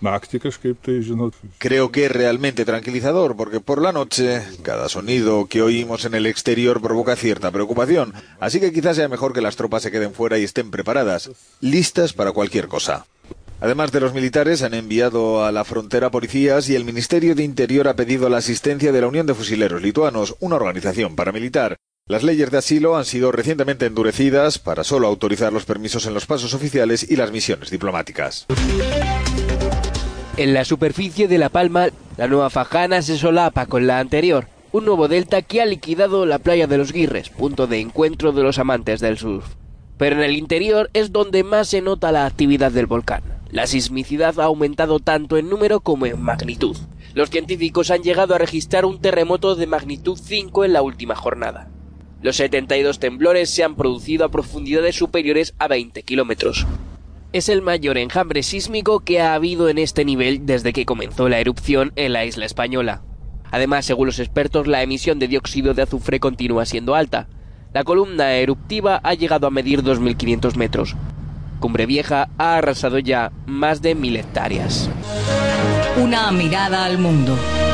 Creo que es realmente tranquilizador porque por la noche cada sonido que oímos en el exterior provoca cierta preocupación. Así que quizás sea mejor que las tropas se queden fuera y estén preparadas, listas para cualquier cosa. Además de los militares, han enviado a la frontera policías y el Ministerio de Interior ha pedido la asistencia de la Unión de Fusileros Lituanos, una organización paramilitar. Las leyes de asilo han sido recientemente endurecidas para solo autorizar los permisos en los pasos oficiales y las misiones diplomáticas. En la superficie de La Palma, la nueva Fajana se solapa con la anterior, un nuevo delta que ha liquidado la playa de los Guirres, punto de encuentro de los amantes del surf. Pero en el interior es donde más se nota la actividad del volcán. La sismicidad ha aumentado tanto en número como en magnitud. Los científicos han llegado a registrar un terremoto de magnitud cinco en la última jornada. Los setenta y dos temblores se han producido a profundidades superiores a veinte kilómetros. Es el mayor enjambre sísmico que ha habido en este nivel desde que comenzó la erupción en la isla española. Además, según los expertos, la emisión de dióxido de azufre continúa siendo alta. La columna eruptiva ha llegado a medir dos mil quinientos metros. Cumbre Vieja ha arrasado ya más de mil hectáreas. Una mirada al mundo.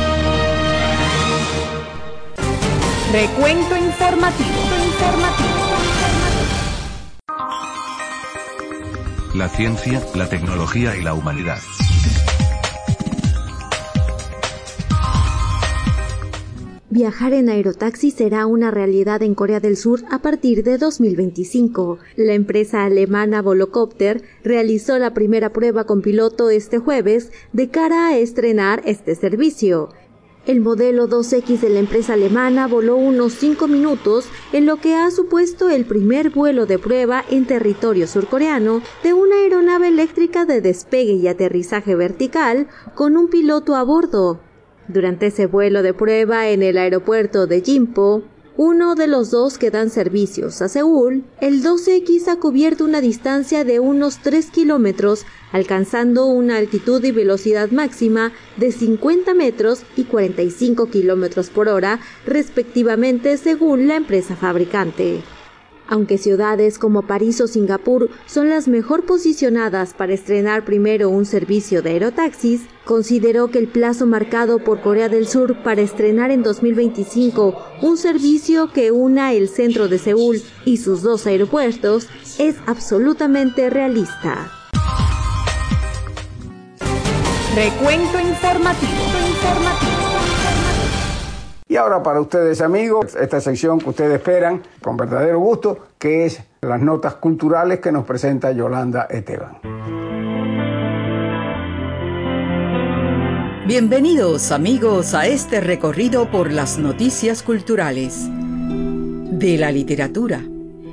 Recuento informativo. La ciencia, la tecnología y la humanidad. Viajar en aerotaxi será una realidad en Corea del Sur a partir de dos mil veinticinco. La empresa alemana Volocopter realizó la primera prueba con piloto este jueves de cara a estrenar este servicio. El modelo dos equis de la empresa alemana voló unos cinco minutos, en lo que ha supuesto el primer vuelo de prueba en territorio surcoreano de una aeronave eléctrica de despegue y aterrizaje vertical con un piloto a bordo. Durante ese vuelo de prueba en el aeropuerto de Gimpo, uno de los dos que dan servicios a Seúl, el dos equis ha cubierto una distancia de unos tres kilómetros, alcanzando una altitud y velocidad máxima de cincuenta metros y cuarenta y cinco kilómetros por hora, respectivamente, según la empresa fabricante. Aunque ciudades como París o Singapur son las mejor posicionadas para estrenar primero un servicio de aerotaxis, consideró que el plazo marcado por Corea del Sur para estrenar en dos mil veinticinco un servicio que una el centro de Seúl y sus dos aeropuertos es absolutamente realista. Recuento informativo. informativo. Y ahora para ustedes, amigos, esta sección que ustedes esperan con verdadero gusto, que es las notas culturales que nos presenta Yolanda Esteban. Bienvenidos, amigos, a este recorrido por las noticias culturales de la literatura.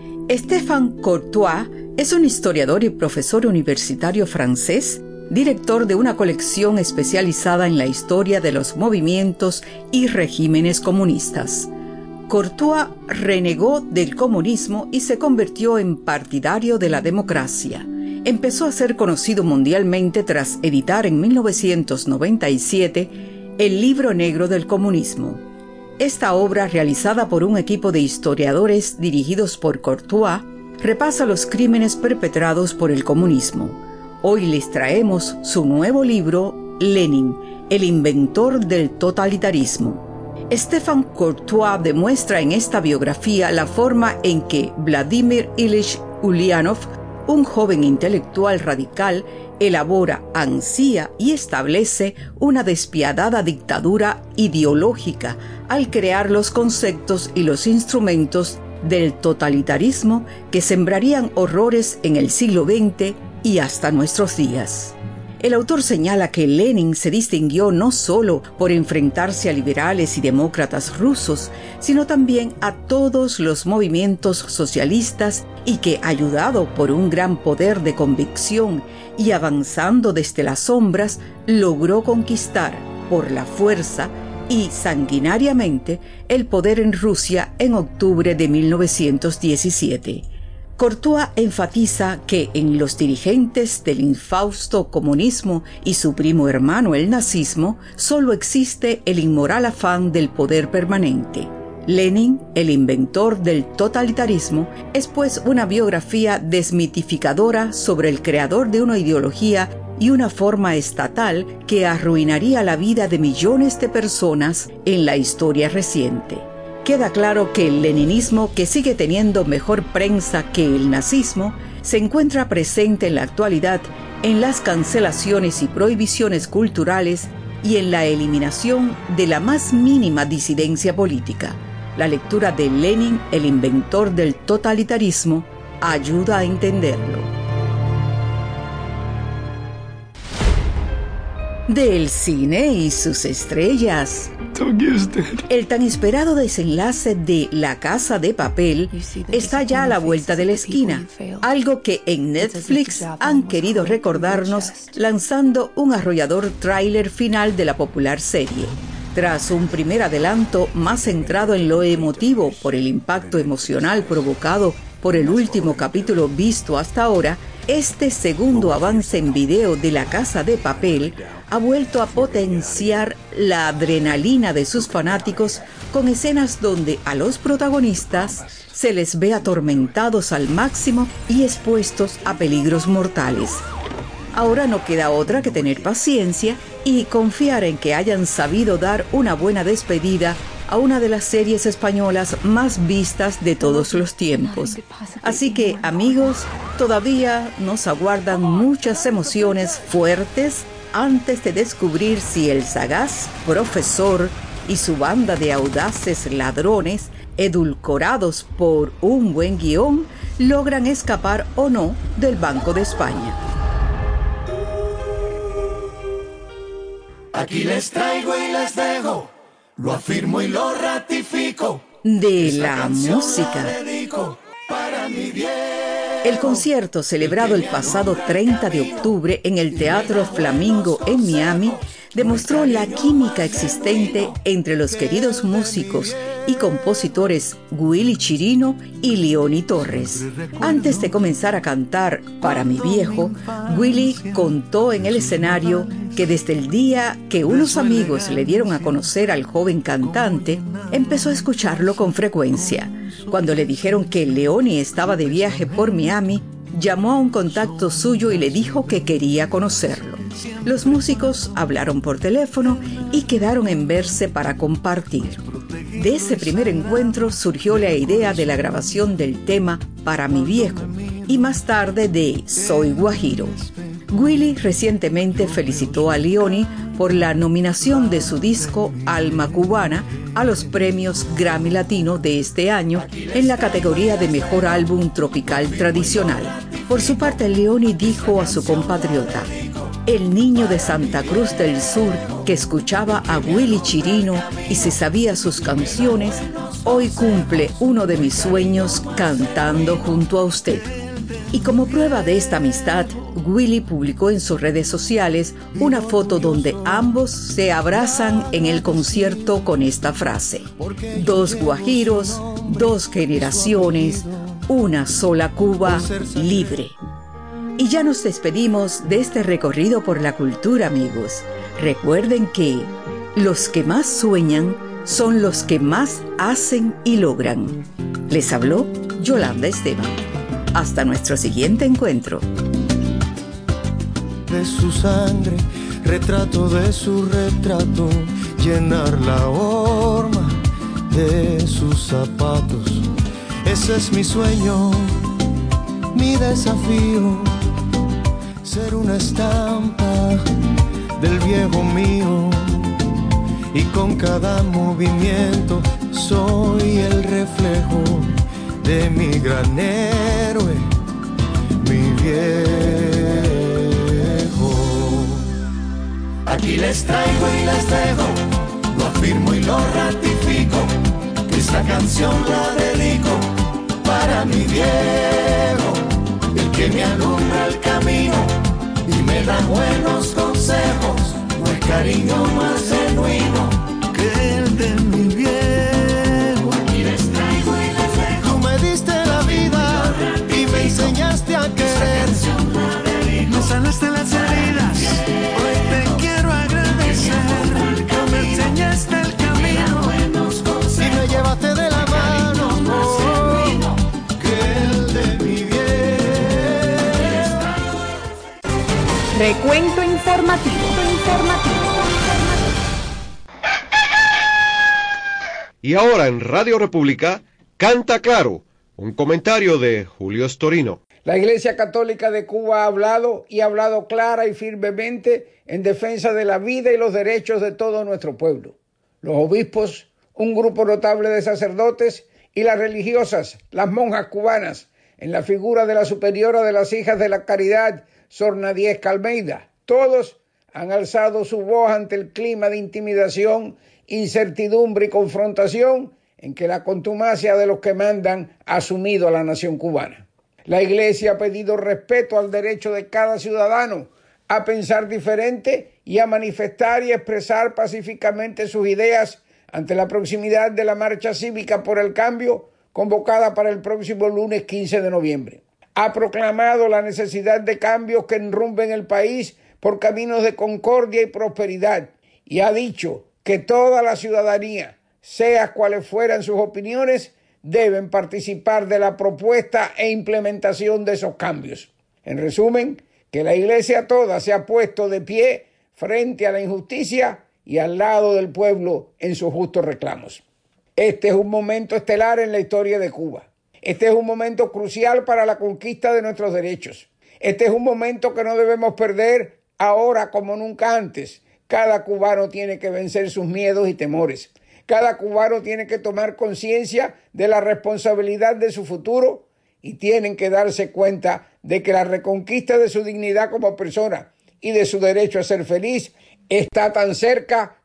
Stéphane Courtois es un historiador y profesor universitario francés, director de una colección especializada en la historia de los movimientos y regímenes comunistas. Courtois renegó del comunismo y se convirtió en partidario de la democracia. Empezó a ser conocido mundialmente tras editar en mil novecientos noventa y siete El Libro Negro del Comunismo. Esta obra, realizada por un equipo de historiadores dirigidos por Courtois, repasa los crímenes perpetrados por el comunismo. Hoy les traemos su nuevo libro, Lenin, el inventor del totalitarismo. Stéphane Courtois demuestra en esta biografía la forma en que Vladimir Ilich Ulyanov, un joven intelectual radical, elabora, ansía y establece una despiadada dictadura ideológica al crear los conceptos y los instrumentos del totalitarismo que sembrarían horrores en el siglo veinte y hasta nuestros días. El autor señala que Lenin se distinguió no solo por enfrentarse a liberales y demócratas rusos, sino también a todos los movimientos socialistas y que, ayudado por un gran poder de convicción y avanzando desde las sombras, logró conquistar por la fuerza y sanguinariamente el poder en Rusia en octubre de mil novecientos diecisiete. Courtois enfatiza que en los dirigentes del infausto comunismo y su primo hermano el nazismo solo existe el inmoral afán del poder permanente. Lenin, el inventor del totalitarismo, es pues una biografía desmitificadora sobre el creador de una ideología y una forma estatal que arruinaría la vida de millones de personas en la historia reciente. Queda claro que el leninismo, que sigue teniendo mejor prensa que el nazismo, se encuentra presente en la actualidad en las cancelaciones y prohibiciones culturales y en la eliminación de la más mínima disidencia política. La lectura de Lenin, el inventor del totalitarismo, ayuda a entenderlo. Del cine y sus estrellas. El tan esperado desenlace de La Casa de Papel está ya a la vuelta de la esquina, algo que en Netflix han querido recordarnos lanzando un arrollador tráiler final de la popular serie. Tras un primer adelanto más centrado en lo emotivo por el impacto emocional provocado por el último capítulo visto hasta ahora, este segundo avance en video de La Casa de Papel ha vuelto a potenciar la adrenalina de sus fanáticos con escenas donde a los protagonistas se les ve atormentados al máximo y expuestos a peligros mortales. Ahora no queda otra que tener paciencia y confiar en que hayan sabido dar una buena despedida a una de las series españolas más vistas de todos los tiempos. Así que, amigos, todavía nos aguardan muchas emociones fuertes antes de descubrir si el sagaz profesor y su banda de audaces ladrones, edulcorados por un buen guión, logran escapar o no del Banco de España. Aquí les traigo y les dejo Lo afirmo y lo ratifico. De la música. El concierto celebrado el pasado treinta de octubre en el Teatro Flamingo en Miami demostró la química existente entre los queridos músicos y compositores Willy Chirino y Leoni Torres. Antes de comenzar a cantar Para mi viejo, Willy contó en el escenario que desde el día que unos amigos le dieron a conocer al joven cantante, empezó a escucharlo con frecuencia. Cuando le dijeron que Leoni estaba de viaje por Miami, llamó a un contacto suyo y le dijo que quería conocerlo. Los músicos hablaron por teléfono y quedaron en verse para compartir. De ese primer encuentro surgió la idea de la grabación del tema Para mi viejo y más tarde de Soy Guajiro. Willy recientemente felicitó a Leoni por la nominación de su disco Alma Cubana a los premios Grammy Latino de este año en la categoría de Mejor Álbum Tropical Tradicional. Por su parte, Leoni dijo a su compatriota: el niño de Santa Cruz del Sur que escuchaba a Willy Chirino y se sabía sus canciones, hoy cumple uno de mis sueños cantando junto a usted. Y como prueba de esta amistad, Willy publicó en sus redes sociales una foto donde ambos se abrazan en el concierto con esta frase: dos guajiros, dos generaciones, una sola Cuba libre. Y ya nos despedimos de este recorrido por la cultura, amigos. Recuerden que los que más sueñan son los que más hacen y logran. Les habló Yolanda Esteban. Hasta nuestro siguiente encuentro. De su sangre, retrato de su retrato, llenar la horma de sus zapatos. Ese es mi sueño, mi desafío, ser una estampa del viejo mío. Y con cada movimiento soy el reflejo de mi gran héroe, mi viejo. Aquí les traigo y les dejo, lo afirmo y lo ratifico, que esta canción la dedico para mi viejo, el que me alumbra el camino y me da buenos consejos. No hay cariño más genuino que el de mi viejo. Me enseñaste a querer, me sanaste las heridas, hoy te quiero agradecer. Me enseñaste el camino y me llevaste de la mano, oh, que el de mi bien. Recuento informativo, informativo. Y ahora en Radio República, Canta Claro. Un comentario de Julio Storino. La Iglesia Católica de Cuba ha hablado y ha hablado clara y firmemente en defensa de la vida y los derechos de todo nuestro pueblo. Los obispos, un grupo notable de sacerdotes y las religiosas, las monjas cubanas, en la figura de la superiora de las Hijas de la Caridad, Sor Nadiezca Almeida, todos han alzado su voz ante el clima de intimidación, incertidumbre y confrontación en que la contumacia de los que mandan ha sumido a la nación cubana. La Iglesia ha pedido respeto al derecho de cada ciudadano a pensar diferente y a manifestar y expresar pacíficamente sus ideas ante la proximidad de la marcha cívica por el cambio convocada para el próximo lunes quince de noviembre. Ha proclamado la necesidad de cambios que enrumben el país por caminos de concordia y prosperidad y ha dicho que toda la ciudadanía, sea cuales fueran sus opiniones, deben participar de la propuesta e implementación de esos cambios. En resumen, que la Iglesia toda se ha puesto de pie frente a la injusticia y al lado del pueblo en sus justos reclamos. Este es un momento estelar en la historia de Cuba. Este es un momento crucial para la conquista de nuestros derechos. Este es un momento que no debemos perder ahora como nunca antes. Cada cubano tiene que vencer sus miedos y temores. Cada cubano tiene que tomar conciencia de la responsabilidad de su futuro y tienen que darse cuenta de que la reconquista de su dignidad como persona y de su derecho a ser feliz está tan cerca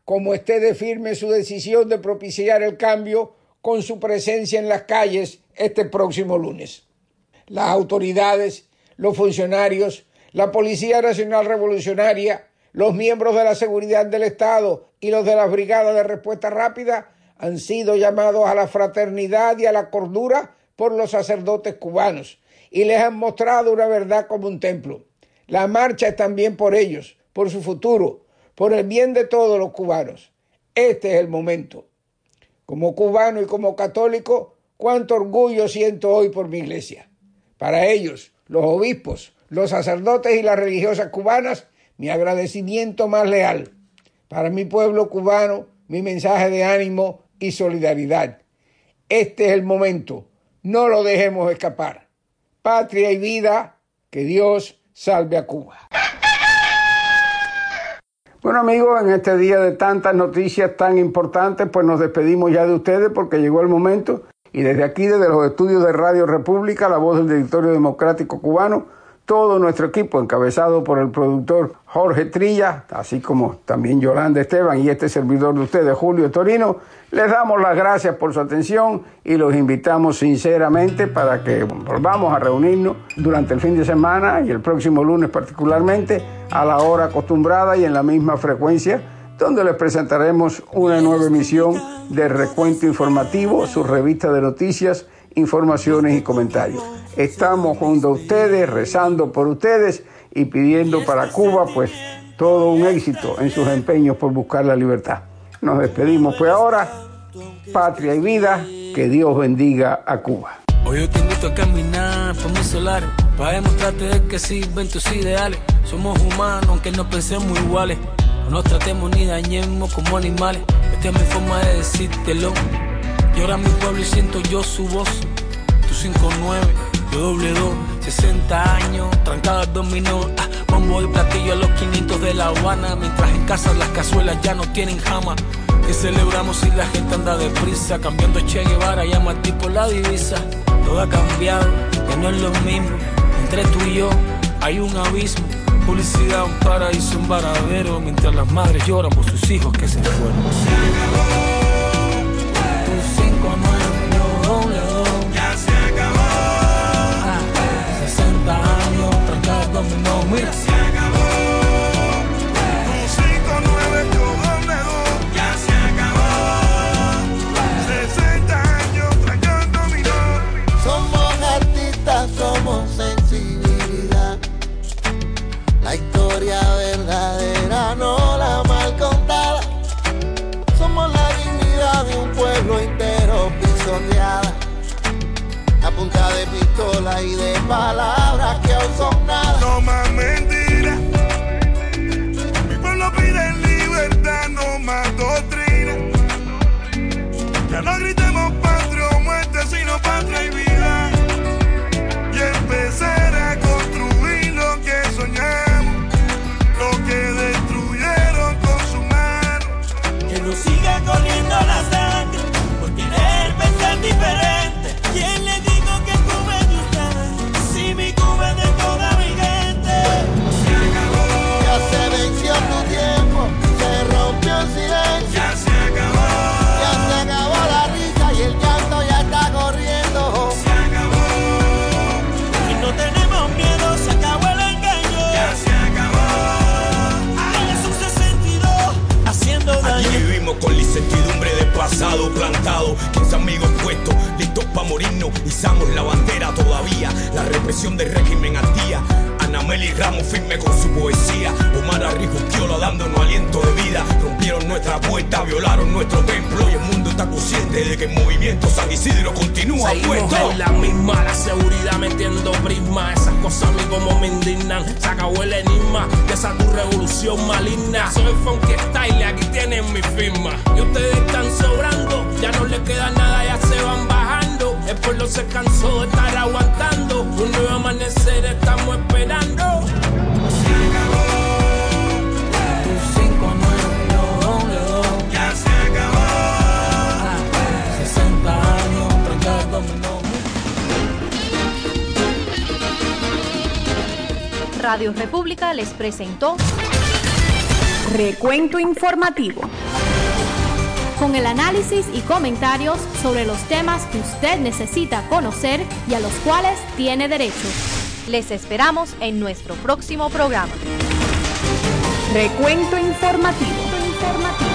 como esté de firme su decisión de propiciar el cambio con su presencia en las calles este próximo lunes. Las autoridades, los funcionarios, la Policía Nacional Revolucionaria, los miembros de la seguridad del Estado y los de las brigadas de respuesta rápida han sido llamados a la fraternidad y a la cordura por los sacerdotes cubanos y les han mostrado una verdad como un templo. La marcha es también por ellos, por su futuro, por el bien de todos los cubanos. Este es el momento. Como cubano y como católico, cuánto orgullo siento hoy por mi iglesia. Para ellos, los obispos, los sacerdotes y las religiosas cubanas, mi agradecimiento más leal. Para mi pueblo cubano, mi mensaje de ánimo y solidaridad. Este es el momento. No lo dejemos escapar. Patria y vida, que Dios salve a Cuba. Bueno, amigos, en este día de tantas noticias tan importantes, pues nos despedimos ya de ustedes porque llegó el momento. Y desde aquí, desde los estudios de Radio República, la voz del Directorio Democrático Cubano, todo nuestro equipo, encabezado por el productor Jorge Trilla, así como también Yolanda Esteban y este servidor de ustedes, Julio Torino, les damos las gracias por su atención y los invitamos sinceramente para que volvamos a reunirnos durante el fin de semana y el próximo lunes particularmente a la hora acostumbrada y en la misma frecuencia, donde les presentaremos una nueva emisión de Recuento Informativo, su revista de noticias, informaciones y comentarios. Estamos junto a ustedes, rezando por ustedes y pidiendo para Cuba, pues, todo un éxito en sus empeños por buscar la libertad. Nos despedimos pues ahora. Patria y vida, que Dios bendiga a Cuba. Hoy yo te invito a caminar por mis solares, para demostrarte de que sirven tus ideales. Somos humanos, aunque no pensemos iguales. No nos tratemos ni dañemos como animales. Esta es mi forma de decírtelo. Llora mi pueblo y siento yo su voz. Tu cinco nueve, yo doble dos, sesenta años, trancado al dominó. Ah, bombo y platillo a los quinientos de La Habana. Mientras en casa las cazuelas ya no tienen jama. Que celebramos si la gente anda deprisa, cambiando Che Guevara, llama al tipo la divisa. Todo ha cambiado, ya no es lo mismo. Entre tú y yo hay un abismo. Publicidad, un paraíso, un varadero. Mientras las madres lloran por sus hijos que se fueron. Se acabó. Tu cinco nueve, yo doble dos. Ya se acabó. Ah, sesenta años, trancados dominó. Mira, se acabó. Tu cinco nueve, yo doble dos. Ya se acabó. sesenta años, trancados dominó. Somos artistas, somos sensibilidad. La historia verdadera, no la mal contada. Somos la dignidad de un pueblo entero pisoteada. A punta de pistola y de palabras que aún son nada. No más mentiras. Mi pueblo pide libertad, no más doctrina. Ya no gritemos patria o muerte, sino patria y vida. Y empezar a construir lo que soñamos, lo que destruyeron con su mano. Que no siga corriendo la sangre por querer pensar diferente. ¿Quién le dijo que Cuba es de ustedes? Si mi Cuba es de toda mi gente. Se acabó. Ya se venció tu tiempo, se rompió el silencio. Ya se acabó. Ya se acabó la risa y el llanto ya está corriendo. Se acabó. Y no tenemos miedo, se acabó el engaño. Ya se acabó. Ay, es un sesenta y dos haciendo daño. Aquí vivimos con la incertidumbre del pasado plantado, quince amigos puestos, listos para morirnos, izamos la bandera todavía, la represión del régimen al día. Ana Meli Ramos firme con su poesía, Omar Arrijuquiola dándonos aliento de vida. Rompieron nuestra puerta, violaron nuestro templo y el mundo está consciente de que el movimiento San Isidro continúa puesto. Seguimos en la misma, la seguridad metiendo prisma. Esas cosas a mí como me indignan. Se acabó el enigma de esa tu revolución maligna. Soy Funky Style, aquí tienen mi firma. Y ustedes están sobrando, ya no les queda nada, ya se van bajando. El pueblo se cansó de estar aguantando. Un nuevo amanecer estamos esperando. Se acabó. Tu cinco nueve, yo doble dos. Ya se acabó. Ah, sesenta años, trancados dominó. Radio República les presentó Recuento Informativo. con el análisis y comentarios sobre los temas que usted necesita conocer y a los cuales tiene derecho. Les esperamos en nuestro próximo programa. Recuento informativo. informativo.